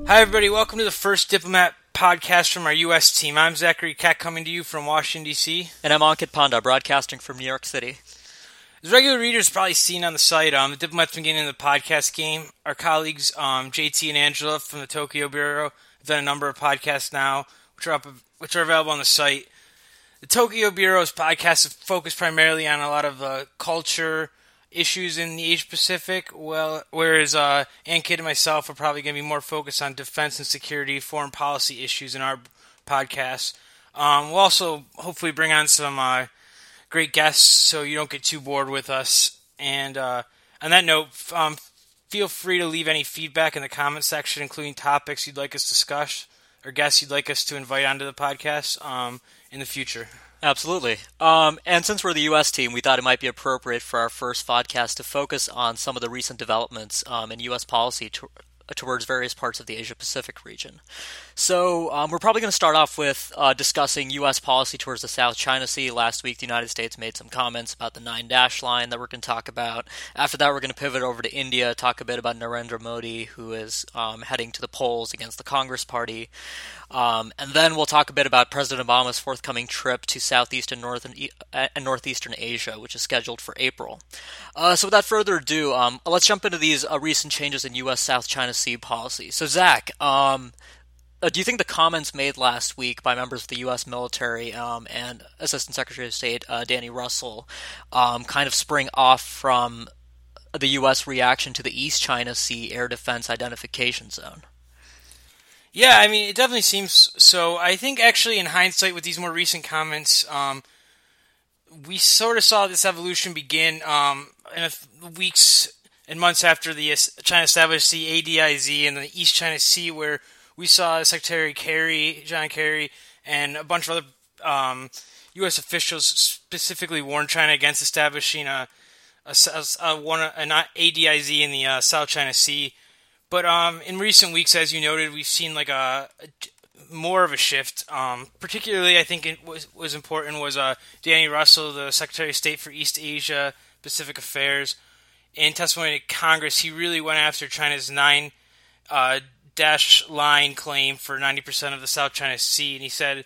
Hi, everybody. Welcome to the first Diplomat podcast from our U.S. team. I'm Zachary Keck, coming to you from Washington, D.C. And I'm Ankit Panda, broadcasting from New York City. As regular readers probably seen on the site, the Diplomat's been getting in the podcast game. Our colleagues, JT and Angela from the Tokyo Bureau, have done a number of podcasts now, which are available on the site. The Tokyo Bureau's podcasts have focused primarily on a lot of culture issues in the Asia-Pacific, whereas Ankit and myself are probably going to be more focused on defense and security, foreign policy issues in our podcasts. We'll also hopefully bring on some great guests so you don't get too bored with us. And on that note, feel free to leave any feedback in the comment section, including topics you'd like us to discuss or guests you'd like us to invite onto the podcast in the future. Absolutely. And since we're the U.S. team, we thought it might be appropriate for our first podcast to focus on some of the recent developments in U.S. policy towards various parts of the Asia-Pacific region. So we're probably going to start off with discussing U.S. policy towards the South China Sea. Last week, the United States made some comments about the 9-dash line that we're going to talk about. After that, we're going to pivot over to India, talk a bit about Narendra Modi, who is heading to the polls against the Congress Party. And then we'll talk a bit about President Obama's forthcoming trip to Southeast and Northeastern Asia, which is scheduled for April. So without further ado, let's jump into these recent changes in U.S. South China Sea policy. So Zach, do you think the comments made last week by members of the U.S. military and Assistant Secretary of State Danny Russell kind of spring off from the U.S. reaction to the East China Sea Air Defense Identification Zone? Yeah, I mean, it definitely seems so. I think actually in hindsight with these more recent comments, we sort of saw this evolution begin in weeks and months after China established the ADIZ and the East China Sea, where we saw Secretary John Kerry, and a bunch of other U.S. officials specifically warn China against establishing an ADIZ in the South China Sea. But in recent weeks, as you noted, we've seen like more of a shift. Particularly, I think it was important was Danny Russell, the Secretary of State for East Asia Pacific Affairs. In testimony to Congress, he really went after China's 9-dash line claim for 90% of the South China Sea, and he said,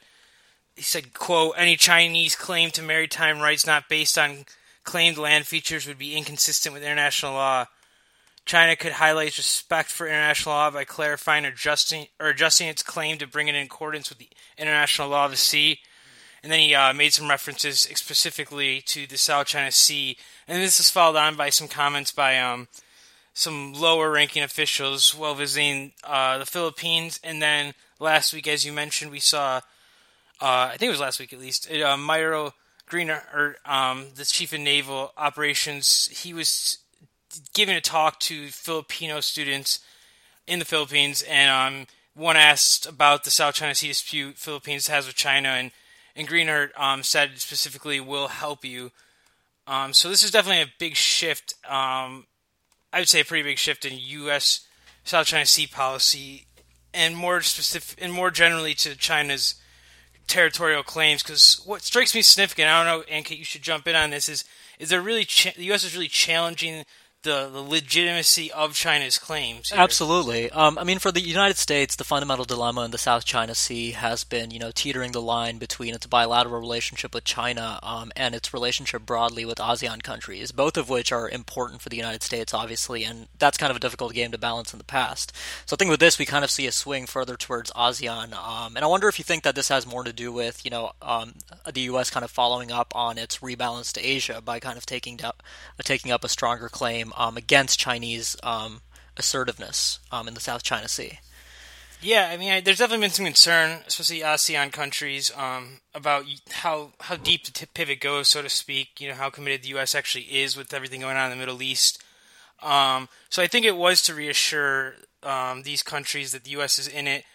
quote, "Any Chinese claim to maritime rights not based on claimed land features would be inconsistent with international law. China could highlight its respect for international law by clarifying or adjusting its claim to bring it in accordance with the international law of the sea." And then he made some references specifically to the South China Sea. And this is followed on by some comments by some lower-ranking officials while visiting the Philippines. And then last week, as you mentioned, we saw, I think it was last week at least, Myro Greener, the Chief of Naval Operations, he was giving a talk to Filipino students in the Philippines, and one asked about the South China Sea dispute Philippines has with China, and Greenert said specifically, "We'll help you." So this is definitely a big shift. I would say a pretty big shift in U.S. South China Sea policy, and more generally to China's territorial claims. Because what strikes me significant, I don't know, Ankit, you should jump in on this, is there really the U.S. is really challenging the legitimacy of China's claims here. Absolutely. I mean, for the United States, the fundamental dilemma in the South China Sea has been, teetering the line between its bilateral relationship with China and its relationship broadly with ASEAN countries, both of which are important for the United States, obviously, and that's kind of a difficult game to balance in the past. So I think with this, we kind of see a swing further towards ASEAN, and I wonder if you think that this has more to do with, the U.S. kind of following up on its rebalance to Asia by kind of taking up a stronger claim against Chinese assertiveness in the South China Sea. Yeah, I mean, there's definitely been some concern, especially ASEAN countries, about how deep the pivot goes, so to speak. How committed the U.S. actually is with everything going on in the Middle East. So I think it was to reassure these countries that the U.S. is in it.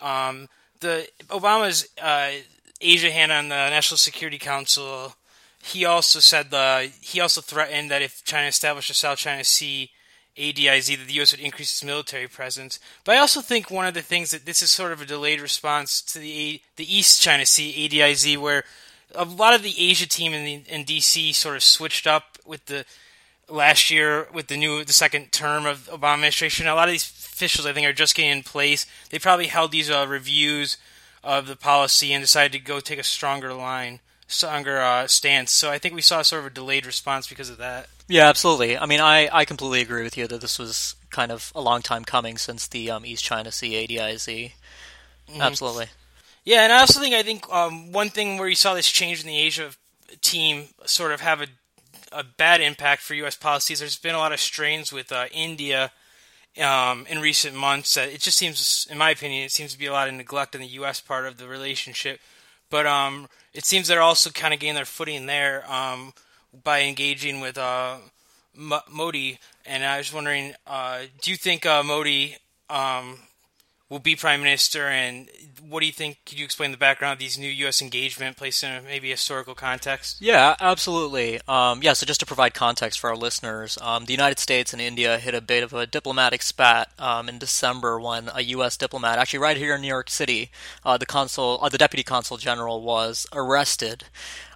The Obama's Asia hand on the National Security Council. He also threatened that if China established a South China Sea ADIZ, that the U.S. would increase its military presence. But I also think one of the things that this is sort of a delayed response to the East China Sea ADIZ, where a lot of the Asia team in D.C. sort of switched up with the last year with the second term of Obama administration. A lot of these officials, I think, are just getting in place. They probably held these reviews of the policy and decided to go take a stronger stance. So I think we saw sort of a delayed response because of that. Yeah, absolutely. I mean, I completely agree with you that this was kind of a long time coming since the East China Sea ADIZ. Mm-hmm. Absolutely. Yeah, and I also think one thing where you saw this change in the Asia team sort of have a bad impact for U.S. policies. There's been a lot of strains with India in recent months. It just seems, in my opinion, it seems to be a lot of neglect on the U.S. part of the relationship. But it seems they're also kind of gaining their footing there by engaging with Modi. And I was wondering, do you think Modi will be prime minister? And what do you think? Could you explain the background of these new U.S. engagement placed in maybe a historical context? Yeah, absolutely. So just to provide context for our listeners, the United States and India hit a bit of a diplomatic spat in December when a U.S. diplomat, actually right here in New York City, the deputy consul general was arrested.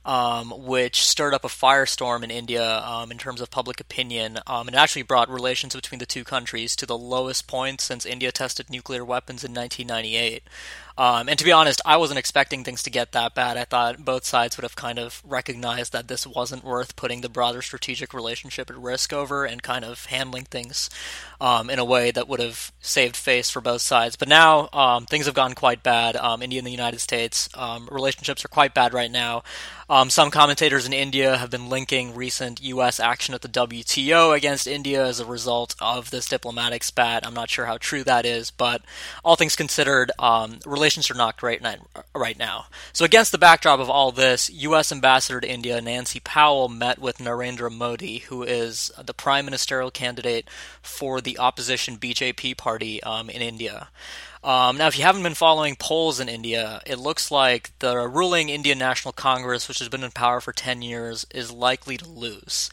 Which stirred up a firestorm in India in terms of public opinion, and actually brought relations between the two countries to the lowest point since India tested nuclear weapons in 1998. And to be honest, I wasn't expecting things to get that bad. I thought both sides would have kind of recognized that this wasn't worth putting the broader strategic relationship at risk over and kind of handling things in a way that would have saved face for both sides. But now things have gone quite bad. India and the United States relationships are quite bad right now. Some commentators in India have been linking recent U.S. action at the WTO against India as a result of this diplomatic spat. I'm not sure how true that is, but all things considered, relations are not great right now. So against the backdrop of all this, U.S. Ambassador to India Nancy Powell met with Narendra Modi, who is the prime ministerial candidate for the opposition BJP party in India. Now, if you haven't been following polls in India, it looks like the ruling Indian National Congress, which has been in power for 10 years, is likely to lose.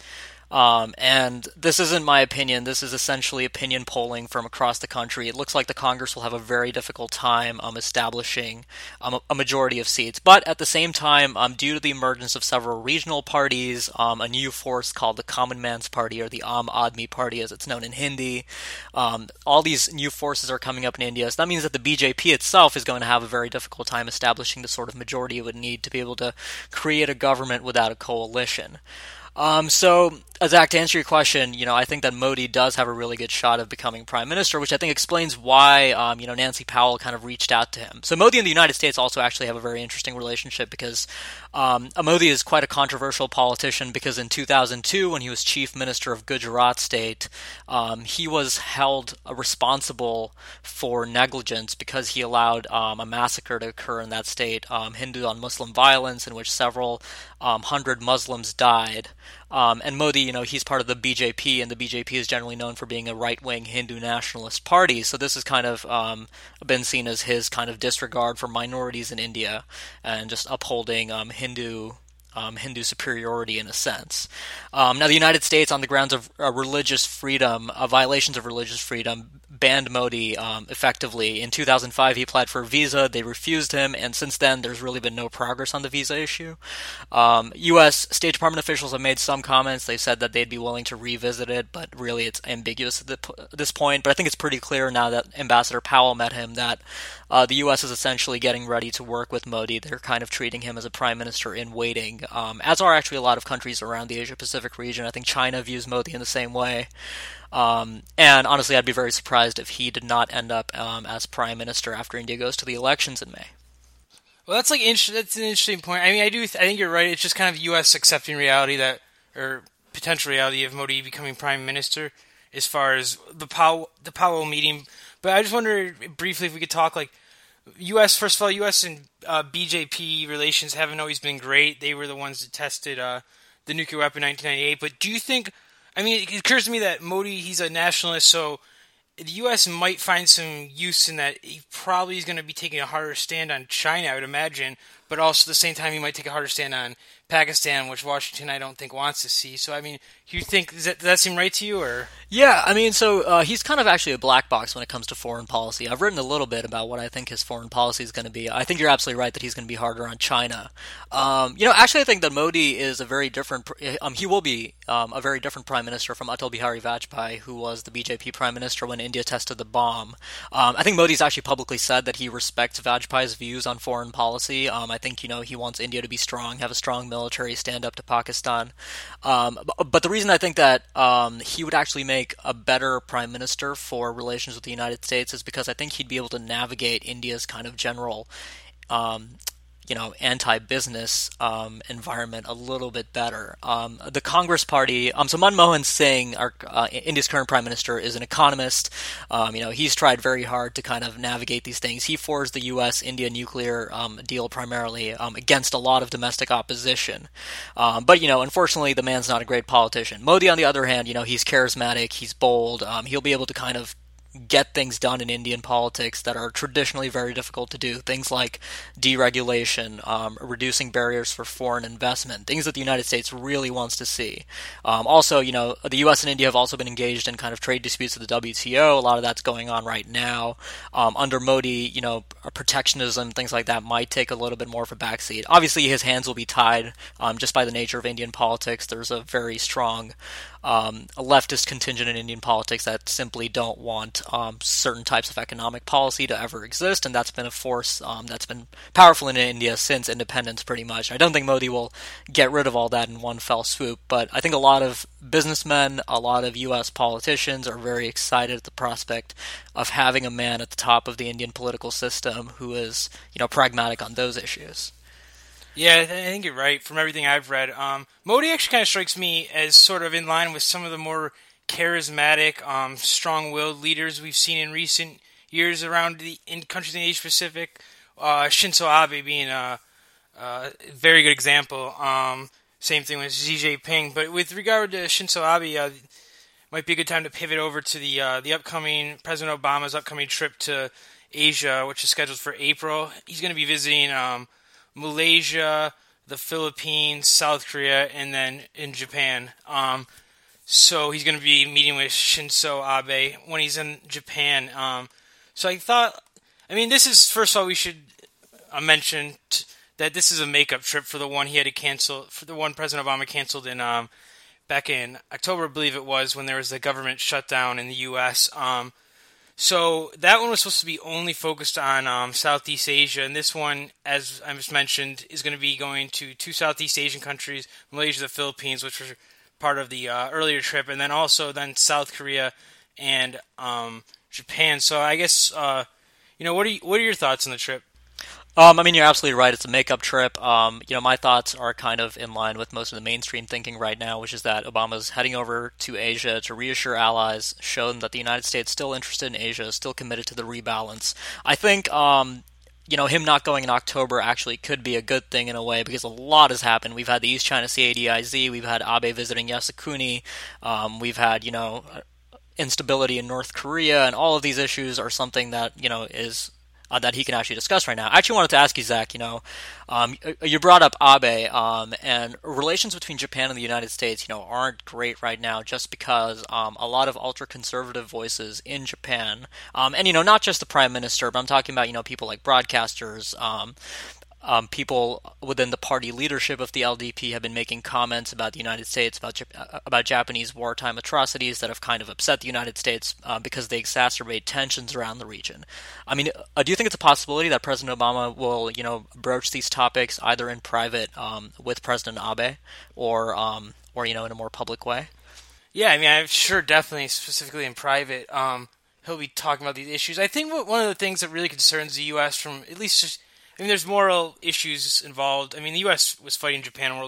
And this isn't my opinion. This is essentially opinion polling from across the country. It looks like the Congress will have a very difficult time establishing a majority of seats. But at the same time, due to the emergence of several regional parties, a new force called the Common Man's Party, or the Aam Aadmi Party as it's known in Hindi, all these new forces are coming up in India. So that means that the BJP itself is going to have a very difficult time establishing the sort of majority it would need to be able to create a government without a coalition. So, Zach, to answer your question, I think that Modi does have a really good shot of becoming prime minister, which I think explains why, Nancy Powell kind of reached out to him. So Modi and the United States also actually have a very interesting relationship because Modi is quite a controversial politician because in 2002, when he was chief minister of Gujarat state, he was held responsible for negligence because he allowed a massacre to occur in that state, Hindu on Muslim violence, in which several hundred Muslims died. And Modi, he's part of the BJP, and the BJP is generally known for being a right-wing Hindu nationalist party. So this has kind of been seen as his kind of disregard for minorities in India and just upholding Hindu superiority in a sense. Now, the United States, on the grounds of religious freedom, violations of religious freedom, banned Modi effectively. In 2005, he applied for a visa. They refused him, and since then, there's really been no progress on the visa issue. U.S. State Department officials have made some comments. They said that they'd be willing to revisit it, but really it's ambiguous at this point. But I think it's pretty clear now that Ambassador Powell met him that the U.S. is essentially getting ready to work with Modi. They're kind of treating him as a prime minister in waiting, as are actually a lot of countries around the Asia-Pacific region. I think China views Modi in the same way. And honestly, I'd be very surprised if he did not end up as prime minister after India goes to the elections in May. Well, that's that's an interesting point. I mean, I think you're right. It's just kind of U.S. accepting reality or potential reality of Modi becoming prime minister, as far as the Powell meeting. But I just wonder briefly if we could talk U.S. First of all, U.S. and BJP relations haven't always been great. They were the ones that tested the nuclear weapon in 1998. But do you think? I mean, it occurs to me that Modi, he's a nationalist, so the U.S. might find some use in that. He probably is going to be taking a harder stand on China, I would imagine. but also at the same time he might take a harder stand on Pakistan, which Washington I don't think wants to see. So I mean, do you think does that seem right to you, or? Yeah, I mean, so he's kind of actually a black box when it comes to foreign policy. I've written a little bit about what I think his foreign policy is going to be. I think you're absolutely right that he's going to be harder on China. Actually, I think that Modi is a very different. He will be a very different prime minister from Atal Bihari Vajpayee, who was the BJP prime minister when India tested the bomb. I think Modi's actually publicly said that he respects Vajpayee's views on foreign policy. I think he wants India to be strong, have a strong military, stand up to Pakistan. But the reason I think that he would actually make a better prime minister for relations with the United States is because I think he'd be able to navigate India's kind of general anti-business environment a little bit better. The Congress Party, so Manmohan Singh, India's current prime minister, is an economist. He's tried very hard to kind of navigate these things. He forged the U.S.-India nuclear deal primarily against a lot of domestic opposition. But unfortunately, the man's not a great politician. Modi, on the other hand, he's charismatic, he's bold. He'll be able to kind of get things done in Indian politics that are traditionally very difficult to do. Things like deregulation, reducing barriers for foreign investment, things that the United States really wants to see. Also, the U.S. and India have also been engaged in kind of trade disputes with the WTO. A lot of that's going on right now. Under Modi, protectionism, things like that might take a little bit more of a backseat. Obviously, his hands will be tied just by the nature of Indian politics. There's a very strong a leftist contingent in Indian politics that simply don't want certain types of economic policy to ever exist, and that's been a force that's been powerful in India since independence, pretty much. I don't think Modi will get rid of all that in one fell swoop, but I think a lot of businessmen, a lot of U.S. politicians are very excited at the prospect of having a man at the top of the Indian political system who is, pragmatic on those issues. Yeah, I think you're right. From everything I've read, Modi actually kind of strikes me as sort of in line with some of the more charismatic, strong-willed leaders we've seen in recent years around in countries in the Asia Pacific. Shinzo Abe being a very good example. Same thing with Xi Jinping. But with regard to Shinzo Abe, might be a good time to pivot over to the upcoming President Obama's upcoming trip to Asia, which is scheduled for April. He's going to be visiting Malaysia, the Philippines, South Korea, and then in Japan. So he's going to be meeting with Shinzo Abe when he's in Japan. So I thought, this is, first of all, we should mention that this is a makeup trip for the one he had to cancel, for the one President Obama canceled in back in October, I believe it was, when there was the government shutdown in the U.S. So that one was supposed to be only focused on Southeast Asia, and this one, as I just mentioned, is going to be going to two Southeast Asian countries, Malaysia, the Philippines, which were part of the earlier trip, and then also South Korea and Japan. So I guess what are your thoughts on the trip? You're absolutely right. It's a makeup trip. My thoughts are kind of in line with most of the mainstream thinking right now, which is that Obama's heading over to Asia to reassure allies, show them that the United States is still interested in Asia, still committed to the rebalance. I think, him not going in October actually could be a good thing in a way, because a lot has happened. We've had the East China Sea ADIZ, we've had Abe visiting Yasukuni, we've had, instability in North Korea, and all of these issues are something that, is that he can actually discuss right now. I actually wanted to ask you, Zach, you brought up Abe, and relations between Japan and the United States, aren't great right now, just because a lot of ultra-conservative voices in Japan, and, not just the prime minister, but I'm talking about, people like broadcasters, people within the party leadership of the LDP have been making comments about the United States, about Japanese wartime atrocities that have kind of upset the United States because they exacerbate tensions around the region. Do you think it's a possibility that President Obama will, broach these topics either in private with President Abe or in a more public way? Yeah, I'm sure, definitely, specifically in private, he'll be talking about these issues. I think one of the things that really concerns the U.S. from at least just there's moral issues involved. The U.S. was fighting Japan in World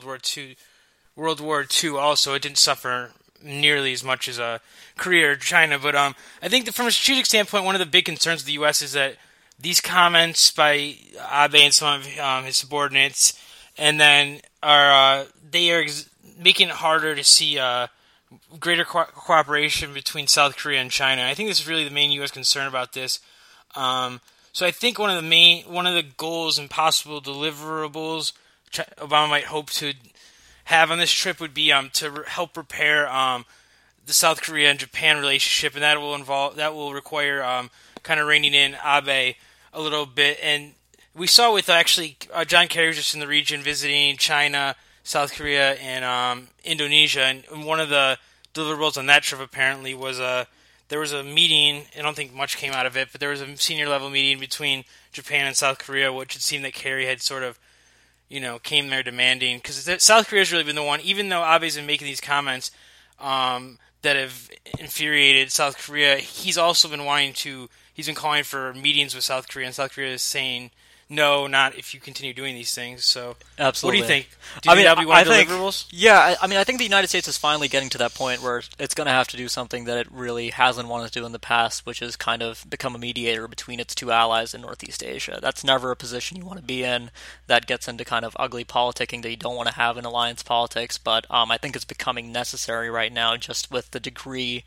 War II also. It didn't suffer nearly as much as Korea or China. But I think that from a strategic standpoint, one of the big concerns of the U.S. is that these comments by Abe and some of his subordinates, and then they are making it harder to see greater cooperation between South Korea and China. I think this is really the main U.S. concern about this. So I think one of the goals and possible deliverables Obama might hope to have on this trip would be to help repair the South Korea and Japan relationship, and that will require kind of reining in Abe a little bit. And we saw with John Kerry was just in the region visiting China, South Korea, and Indonesia, and one of the deliverables on that trip apparently was there was a meeting. I don't think much came out of it, but there was a senior level meeting between Japan and South Korea, which it seemed that Kerry had sort of, came there demanding, because South Korea has really been the one, even though Abe's been making these comments that have infuriated South Korea, he's also been he's been calling for meetings with South Korea, and South Korea is saying, no, not if you continue doing these things. So, absolutely. What do you think? Do you think that'll be one of the deliverables? Yeah, I think the United States is finally getting to that point where it's going to have to do something that it really hasn't wanted to do in the past, which is kind of become a mediator between its two allies in Northeast Asia. That's never a position you want to be in. That gets into kind of ugly politicking that you don't want to have in alliance politics, but I think it's becoming necessary right now, just with the degree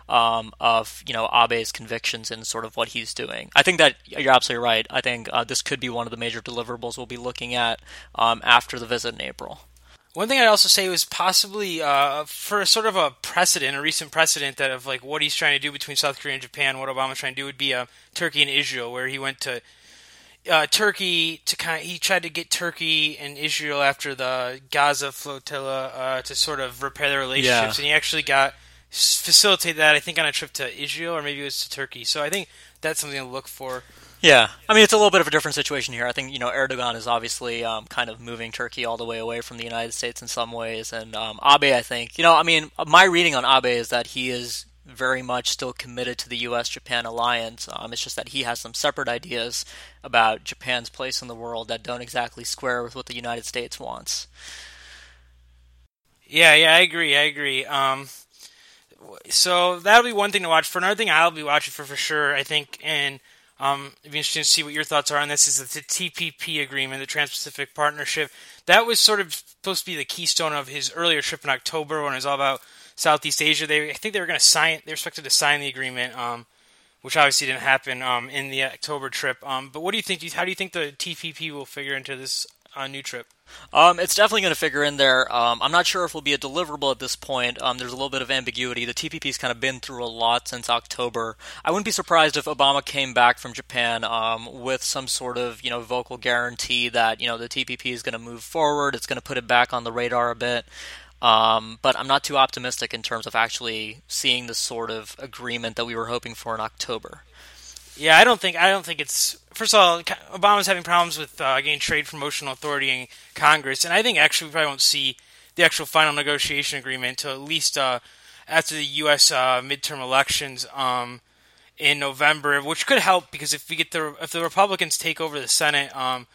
of Abe's convictions and sort of what he's doing. I think that you're absolutely right. I think this could be one of the major deliverables we'll be looking at after the visit in April. One thing I'd also say was possibly for sort of a recent precedent that of like what he's trying to do between South Korea and Japan, what Obama's trying to do would be Turkey and Israel, where he went to Turkey he tried to get Turkey and Israel after the Gaza flotilla to sort of repair their relationships, and he actually facilitate that, I think, on a trip to Israel, or maybe it was to Turkey. So I think that's something to look for. Yeah, it's a little bit of a different situation here. I think, Erdogan is obviously kind of moving Turkey all the way away from the United States in some ways, and Abe, I think, my reading on Abe is that he is very much still committed to the U.S.-Japan alliance. It's just that he has some separate ideas about Japan's place in the world that don't exactly square with what the United States wants. Yeah, I agree. So that'll be one thing to watch. For another thing I'll be watching for sure, I think, and it'd be interesting to see what your thoughts are on this, is the TPP agreement, the Trans-Pacific Partnership. That was sort of supposed to be the keystone of his earlier trip in October when it was all about Southeast Asia. I think they were expected to sign the agreement, which obviously didn't happen in the October trip. But what do you think? How do you think the TPP will figure into this new trip? It's definitely going to figure in there. I'm not sure if it'll be a deliverable at this point. There's a little bit of ambiguity. The TPP's kind of been through a lot since October. I wouldn't be surprised if Obama came back from Japan with some sort of vocal guarantee that the TPP is going to move forward. It's going to put it back on the radar a bit. But I'm not too optimistic in terms of actually seeing the sort of agreement that we were hoping for in October. Yeah, I don't think it's. First of all, Obama's having problems with getting trade promotional authority in Congress, and I think actually we probably won't see the actual final negotiation agreement until at least after the U.S. Midterm elections in November, which could help because if the Republicans take over the Senate,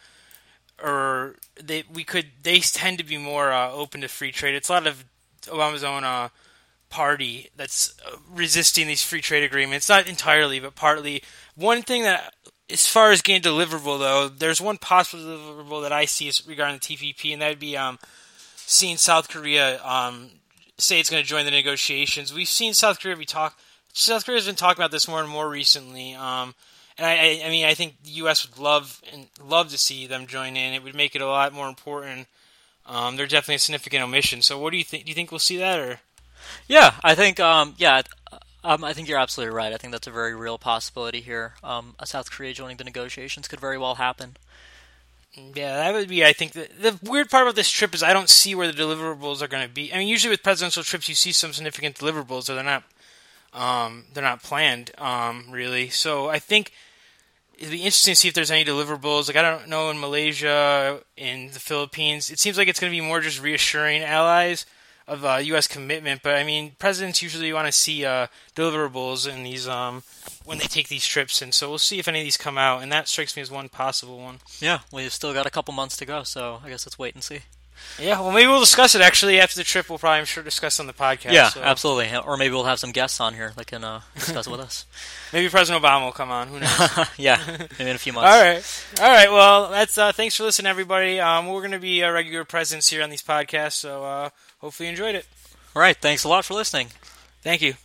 they tend to be more open to free trade. It's a lot of Obama's own party that's resisting these free trade agreements, not entirely, but partly. One thing that, as far as getting deliverable, though, there's one possible deliverable that I see regarding the TPP, and that would be seeing South Korea say it's going to join the negotiations. We've seen South Korea South Korea's been talking about this more and more recently, and I think the U.S. would love to see them join in. It would make it a lot more important. They're definitely a significant omission. So, what do you think? Do you think we'll see that, or? Yeah, I think I think you're absolutely right. I think that's a very real possibility here. South Korea joining the negotiations could very well happen. Yeah, that would be, I think, the weird part about this trip is I don't see where the deliverables are going to be. I mean, usually with presidential trips you see some significant deliverables, or they're not planned, really. So I think it'd be interesting to see if there's any deliverables. Like, I don't know, in Malaysia, in the Philippines, it seems like it's going to be more just reassuring allies of U.S. commitment, but I mean, presidents usually want to see deliverables in these when they take these trips, and so we'll see if any of these come out, and that strikes me as one possible one. Yeah, we've still got a couple months to go, so I guess let's wait and see. Yeah, well, maybe we'll discuss it actually after the trip. We'll probably, I'm sure, discuss on the podcast. Yeah, so. Absolutely, or maybe we'll have some guests on here that can discuss it with us. Maybe President Obama will come on. Who knows? Yeah, maybe in a few months. All right. Well, that's thanks for listening, everybody. We're going to be a regular presence here on these podcasts, so hopefully you enjoyed it. All right, thanks a lot for listening. Thank you.